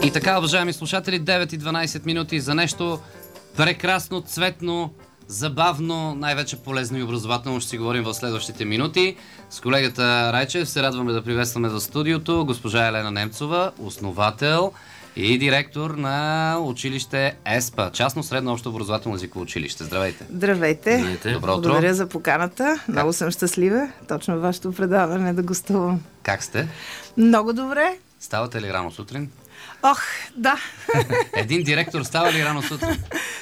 И така, уважаеми слушатели, 9 и 12 минути за нещо прекрасно, цветно, забавно, най-вече полезно и образователно ще си говорим в следващите минути. С колегата Райчев се радваме да приветстваме в студиото госпожа Елена Немцова, основател и директор на училище ЕСПА, частно средно общо образователно езиково училище. Здравейте! Здравейте! Добро утро! Благодаря за поканата. Много съм щастлива. Точно вашето предаване да гостувам. Как сте? Много добре. Ставате ли рано сутрин? Ох, да. Един директор става ли рано сутрин?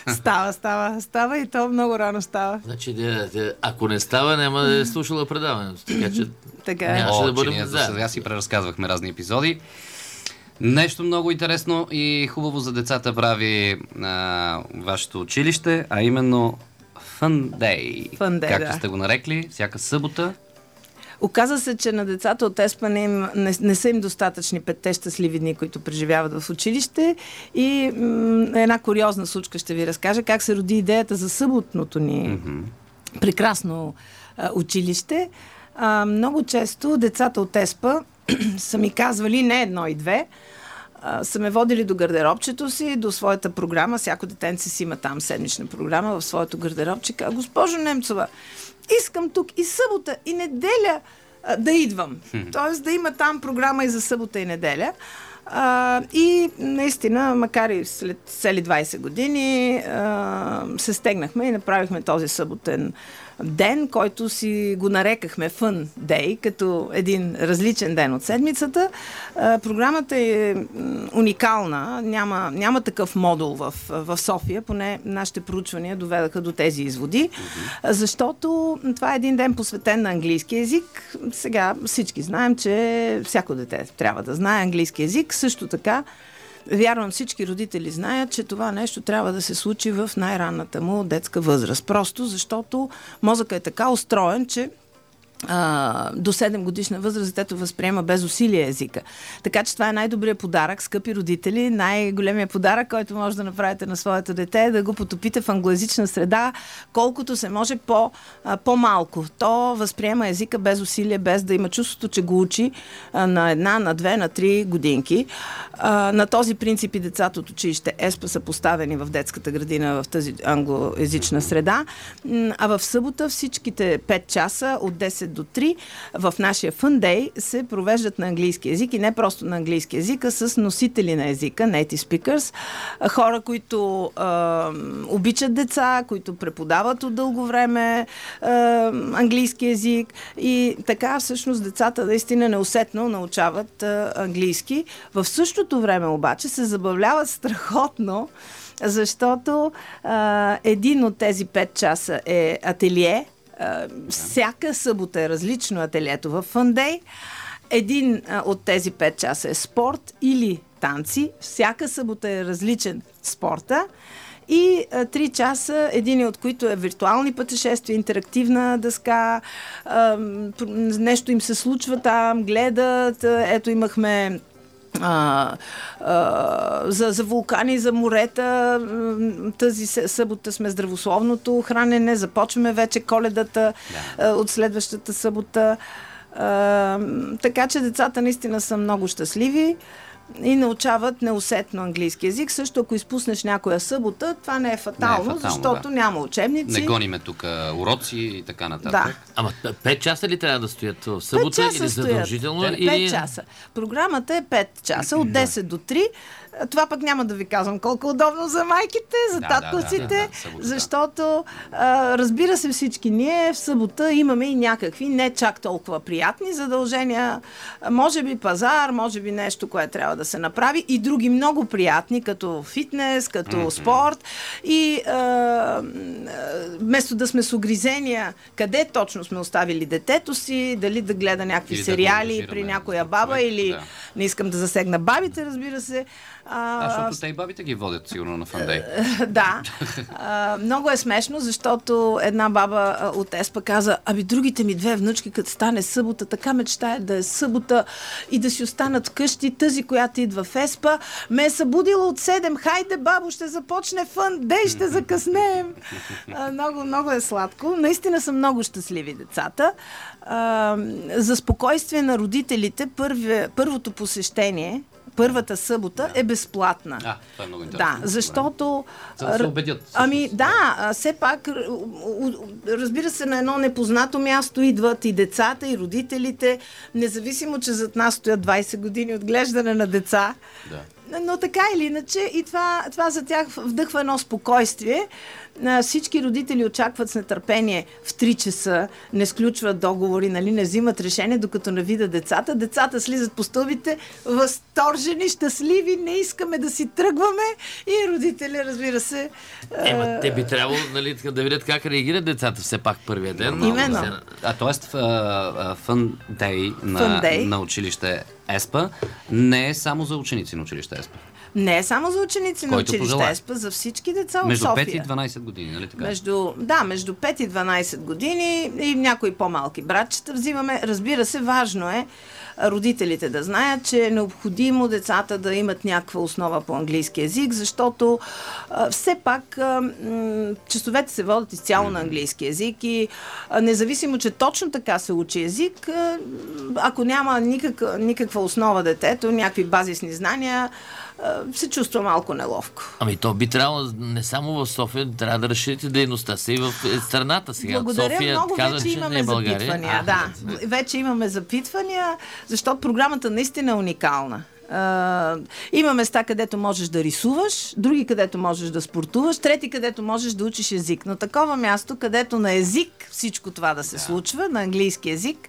Става и то много рано става. Значи, ако не става, няма да е слушала предаването. Така че нямаше да бъдем... Сега си преразказвахме разни епизоди. Нещо много интересно и хубаво за децата прави вашето училище, а именно Fun Day. Както сте го нарекли, всяка събота. Оказва се, че на децата от ЕСПА не са им достатъчни 5-те щастливи дни, които преживяват в училище. И една куриозна случка ще ви разкажа как се роди идеята за съботното ни прекрасно училище. Много често децата от ЕСПА са ми казвали, не едно и две, са ме водили до гардеробчето си, до своята програма. Всяко детенце си има там седмична програма в своето гардеробче. Госпожо Немцова, искам тук и събота, и неделя да идвам. Тоест да има там програма и за събота и неделя. И наистина, макар и след цели 20 години, се стегнахме и направихме този съботен ден, който си го нарекахме Fun Day, като един различен ден от седмицата. Програмата е уникална, няма такъв модул в София, поне нашите проучвания доведаха до тези изводи, защото това е един ден посветен на английски език. Сега всички знаем, че всяко дете трябва да знае английски език. Също така, вярвам, всички родители знаят, че това нещо трябва да се случи в най-ранната му детска възраст. Просто защото мозъкът е така устроен, че до 7 годишна възраст детето възприема без усилие езика. Така че това е най-добрият подарък, скъпи родители. Най-големият подарък, който може да направите на своето дете, е да го потопите в англоязична среда, колкото се може по-малко. То възприема езика без усилие, без да има чувството, че го учи на 1, на 2, на 3 годинки. На този принцип и децата от училище ЕСПА са поставени в детската градина в тази англоязична среда. А в събота всичките 5 часа от 10 до 3 в нашия Fun Day се провеждат на английски език и не просто на английски език, а с носители на езика, native speakers, хора, които обичат деца, които преподават от дълго време английски език и така всъщност децата наистина неусетно научават английски. В същото време обаче се забавляват страхотно, защото един от тези 5 часа е ателие. Всяка събота е различно ателието в Fun Day. Един от тези 5 часа е спорт или танци. Всяка събота е различен спорта. И 3 часа, един от които е виртуални пътешествия, интерактивна дъска, нещо им се случва там, гледат. Ето имахме за вулкани, за морета. Тази събота сме здравословното хранене. Започваме вече Коледата от следващата събота. Така че децата наистина са много щастливи и научават неусетно английски език. Също ако изпуснеш някоя събота, това не е фатално, защото няма учебници. Не гониме тук уроци и така нататък. Да. Ама 5 часа ли трябва да стоят в събота или задължително? 5 часа. Програмата е 5 часа, от 10 до 3. Това пък няма да ви казвам колко удобно за майките, за таткоците, защото разбира се всички ние в събота имаме и някакви не чак толкова приятни задължения. Може би пазар, може би нещо, което трябва да се направи и други много приятни, като фитнес, като спорт и вместо да сме с угризения, къде точно сме оставили детето си, дали да гледа някакви сериали при някоя баба или не искам да засегна бабите, разбира се. Защото те и бабите ги водят сигурно на Fun Day. Да. Много е смешно, защото една баба от ЕСПА каза, другите ми 2 внучки, като стане събота, така мечтаят да е събота и да си останат вкъщи. Тази, която идва в ЕСПА, ме е събудила от 7. Хайде, бабо, ще започне Fun Day, ще закъснеем. Много, много е сладко. Наистина са много щастливи децата. За спокойствие на родителите, първото посещение първата събота е безплатна. Това е много интересно. Да, защото... За да се убедят. Все пак, разбира се, на едно непознато място идват и децата, и родителите, независимо, че зад нас стоят 20 години отглеждане на деца. Да. Но така или иначе, и това за тях вдъхва едно спокойствие. Всички родители очакват с нетърпение в 3 часа, не сключват договори, не взимат решение, докато не видят децата. Децата слизат по стълбите, възторжени, щастливи, не искаме да си тръгваме, и родители, разбира се... те би трябвало да видят как реагират децата все пак първия ден. Именно. Тоест Fun Day на училище ЕСПА не е само за ученици на училище ЕСПА. Не е само за ученици на училище ЕСПА, за всички деца от София. Между 5 и 12 години, нали така? Между 5 и 12 години и някои по-малки братчета взимаме. Разбира се, важно е родителите да знаят, че е необходимо децата да имат някаква основа по английски език, защото все пак часовете се водят изцяло на английски език и независимо, че точно така се учи език, ако няма никаква основа детето, някакви базисни знания, се чувства малко неловко. То би трябвало не само в София, трябва да разширите дейността си и в страната сега. Благодаря София, много, вече имаме запитвания. Вече имаме запитвания, защото програмата наистина е уникална. Има места, където можеш да рисуваш, други, където можеш да спортуваш, трети, където можеш да учиш език. Но такова място, където на език всичко това да се случва, на английски език,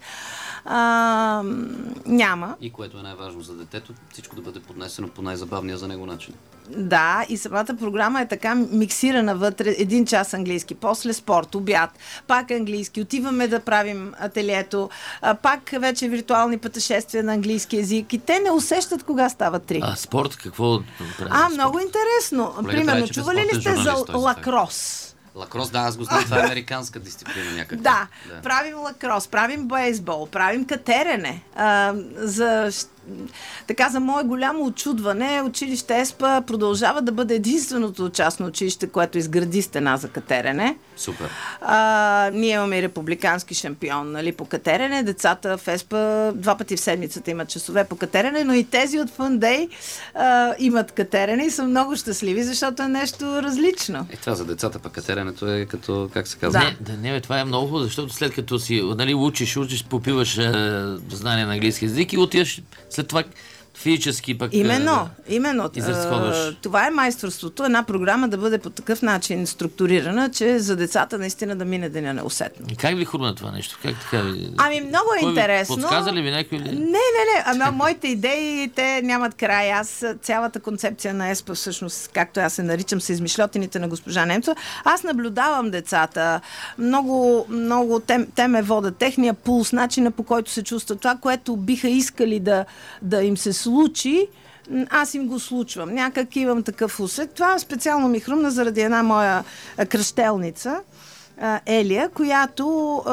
няма. И което е най-важно за детето, всичко да бъде поднесено по най-забавния за него начин. Да, и самата програма е така миксирана вътре. 1 час английски, после спорт, обяд, пак английски, отиваме да правим ателието, пак вече виртуални пътешествия на английски език и те не усещат кога стават 3. Спорт, какво? Много интересно. Примерно, чували ли сте за лакрос? Лакрос, аз го знам, това е американска дисциплина някаква. Да, правим лакрос, правим бейсбол, правим катерене. За мое голямо очудване, училище ЕСПА продължава да бъде единственото частно училище, което изгради стена за катерене. Супер. Ние имаме и републикански шампион по катерене. Децата в ЕСПА 2 пъти в седмицата имат часове по катерене, но и тези от Fun Day имат катерене и са много щастливи, защото е нещо различно. Това за децата пък катеренето е като, как се казва? Това е много хубаво, защото след като си учиш, попиваш знание на английски език и отиваш след това физически пък именно. Изразходваш. Това е майсторството. Една програма да бъде по такъв начин структурирана, че за децата наистина да мине деня неусетно. И как ви хрумна това нещо? Как така? Много е интересно. Подсказа ли ви някой? Не. Моите идеи, те нямат край. Цялата концепция на ЕСПА, всъщност, както аз се наричам, са измишльотините на госпожа Немцова. Аз наблюдавам децата. Много те ме водят. Техния пулс, начина по който се чувства, това, което биха искали да им се случи, аз им го случвам. Някак имам такъв усет. Това специално ми хрумна заради една моя кръщелница, Елия, която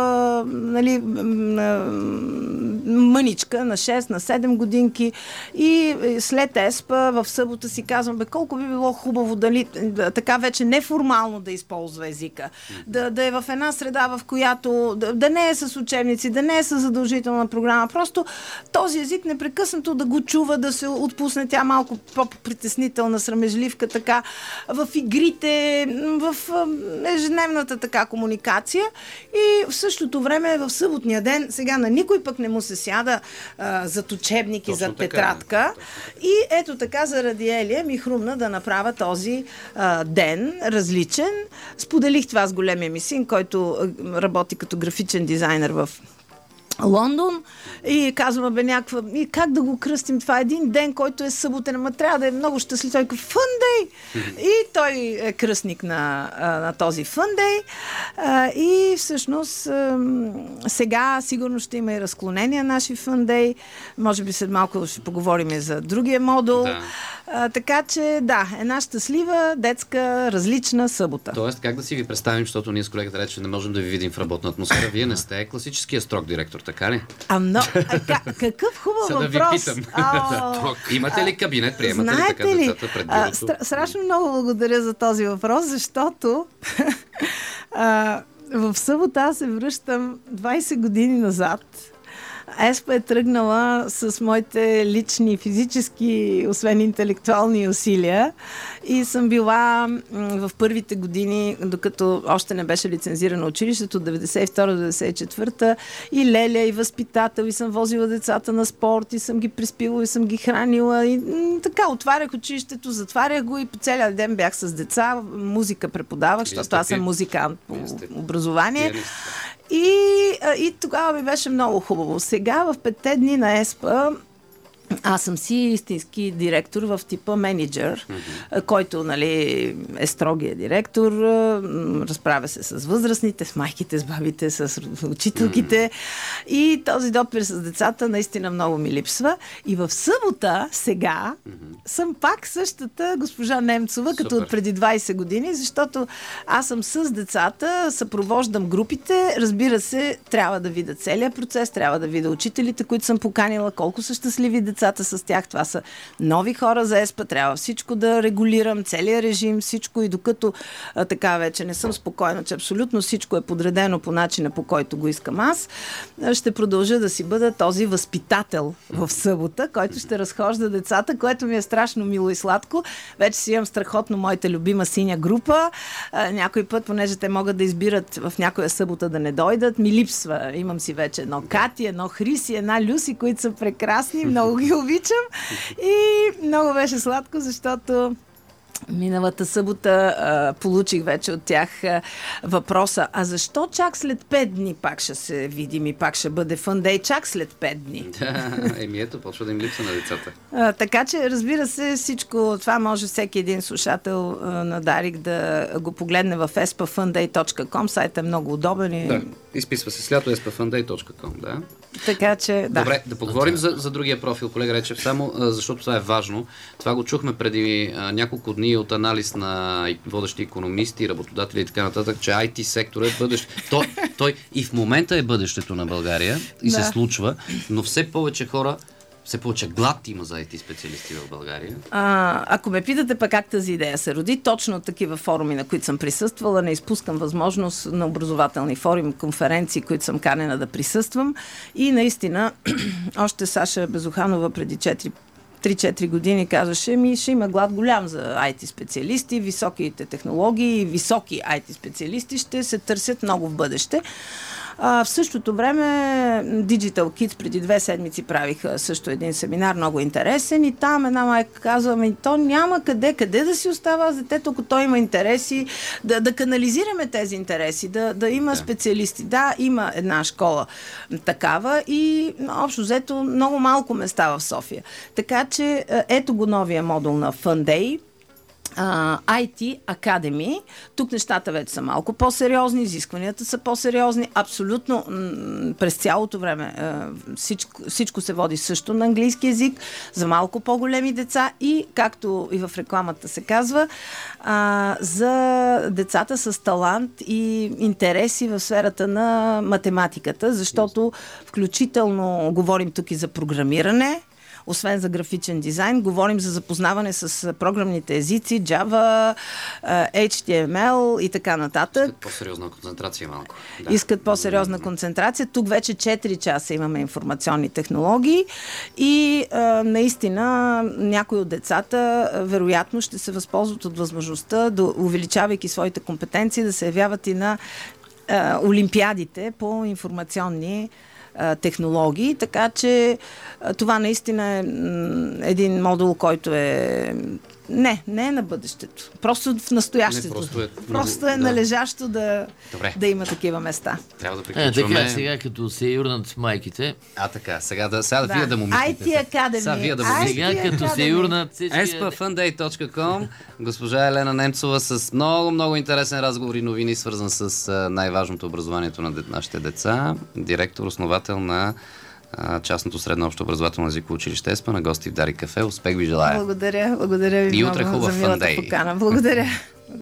мъничка на 6, на 7 годинки и след ЕСПА в събота си казвам, колко би било хубаво така вече неформално да използва езика. Да е в една среда, в която да не е с учебници, да не е с задължителна програма. Просто този език непрекъснато да го чува, да се отпусне тя малко по-притеснителна, срамежливка, така в игрите, в ежедневната така комуникация и в същото време в съботния ден, сега на никой пък не му се сяда зад учебник и зад тетрадка. И ето така заради Елия ми хрумна да направя този ден различен. Споделих това с големия ми син, който работи като графичен дизайнер в Лондон и казвам, и как да го кръстим? Това е един ден, който е съботен, ама трябва да е много щастлив. Той казва, Fun Day! И той е кръстник на този Fun Day. И всъщност сега сигурно ще има и разклонения наши Fun Day. Може би след малко ще поговорим за другия модул. Така че, една щастлива, детска, различна събота. Тоест, как да си ви представим, защото ние с колегата рече не можем да ви видим в работна атмосфера. Вие не сте класическия строг директор, така ли? Какъв хубав въпрос. Да ви питам. Имате ли кабинет? Приемате ли така децата пред бюрото? Страшно много благодаря за този въпрос, защото в събота аз се връщам 20 години назад. ЕСПА е тръгнала с моите лични физически, освен интелектуални усилия и съм била в първите години, докато още не беше лицензирано училището, от 92 до 94 и леля, и възпитател, и съм возила децата на спорт, и съм ги приспила, и съм ги хранила, и така, отварях училището, затварях го и по целия ден бях с деца, музика преподавах, защото аз съм музикант по образование. И тогава ми беше много хубаво. Сега в 5 дни на ЕСПА аз съм си истински директор в типа менеджер, който, нали, е строгия директор, разправя се с възрастните, с майките, с бабите, с учителките и този допир с децата наистина много ми липсва. И в събота, сега, съм пак същата госпожа Немцова, като от преди 20 години, защото аз съм с децата, съпровождам групите, разбира се, трябва да видя целият процес, трябва да видя учителите, които съм поканила, колко са щастливи децата с тях. Това са нови хора за ЕСПА. Трябва всичко да регулирам, целият режим, всичко. И докато така вече не съм спокойна, че абсолютно всичко е подредено по начина, по който го искам аз, ще продължа да си бъда този възпитател в събота, който ще разхожда децата, което ми е страшно мило и сладко. Вече си имам страхотно моята любима синя група. Някой път, понеже те могат да избират в някоя събота да не дойдат, ми липсва. Имам си вече едно Кати, едно Хриси, една Люси, които са прекрасни, много ги обичам и много беше сладко, защото миналата събота получих вече от тях въпроса: а защо чак след 5 дни пак ще се видим и пак ще бъде Fun Day, чак след 5 дни? Ето, почва да им липса на децата. Така че, разбира се, всичко това може всеки един слушател на Дарик да го погледне в espafunday.com. Сайтът е много удобен. И... Да, изписва се слято espafunday.com, да. Така че, да. Добре, да поговорим за другия профил, колега Речев, само защото това е важно. Това го чухме преди няколко дни от анализ на водещи икономисти, работодатели и така нататък, че IT сектор е бъдеще. Той и в момента е бъдещето на България и се случва, но все повече хора, все повече глад има за IT специалисти в България. Ако ме питате пък как тази идея се роди, точно от такива форуми, на които съм присъствала, не изпускам възможност на образователни форуми, конференции, които съм канена да присъствам. И наистина, още Саша Безуханова преди 3-4 години казваше, ще има глад голям за IT специалисти, високите технологии, високи IT специалисти ще се търсят много в бъдеще. В същото време Digital Kids преди 2 седмици правиха също един семинар, много интересен, и там една майка казва: то няма къде да си остава с детето, ако той има интереси, да канализираме тези интереси, да има специалисти. Да, има една школа такава и общо взето много малко места в София. Така че ето го новия модул на Fun Day. IT Academy. Тук нещата вече са малко по-сериозни, изискванията са по-сериозни. Абсолютно през цялото време всичко се води също на английски език за малко по-големи деца и, както и в рекламата се казва, за децата с талант и интереси в сферата на математиката, защото включително говорим тук и за програмиране. Освен за графичен дизайн, говорим за запознаване с програмните езици, Java, HTML и така нататък. Искат по-сериозна концентрация малко. Да. Искат по-сериозна концентрация. Тук вече 4 часа имаме информационни технологии и наистина някои от децата вероятно ще се възползват от възможността, да, увеличавайки своите компетенции, да се явяват и на олимпиадите по информационни технологии, така че това наистина е един модул, който е не е на бъдещето. Просто в настоящето. Просто е належащо да има такива места. Трябва да приключваме. Така, сега като се юрнат майките. Така, сега вие да му мислите. IT Academy. Сега като се юрнат всички. espafunday.com. Госпожа Елена Немцова с много интересен разговор и новини, свързан с най-важното образованието на нашите деца. Директор, основател на частното средно общо образователно езиково училище ЕСПА, на гости в Дарик кафе. Успех ви желая! Благодаря ви и утре много за милата покана. Благодаря!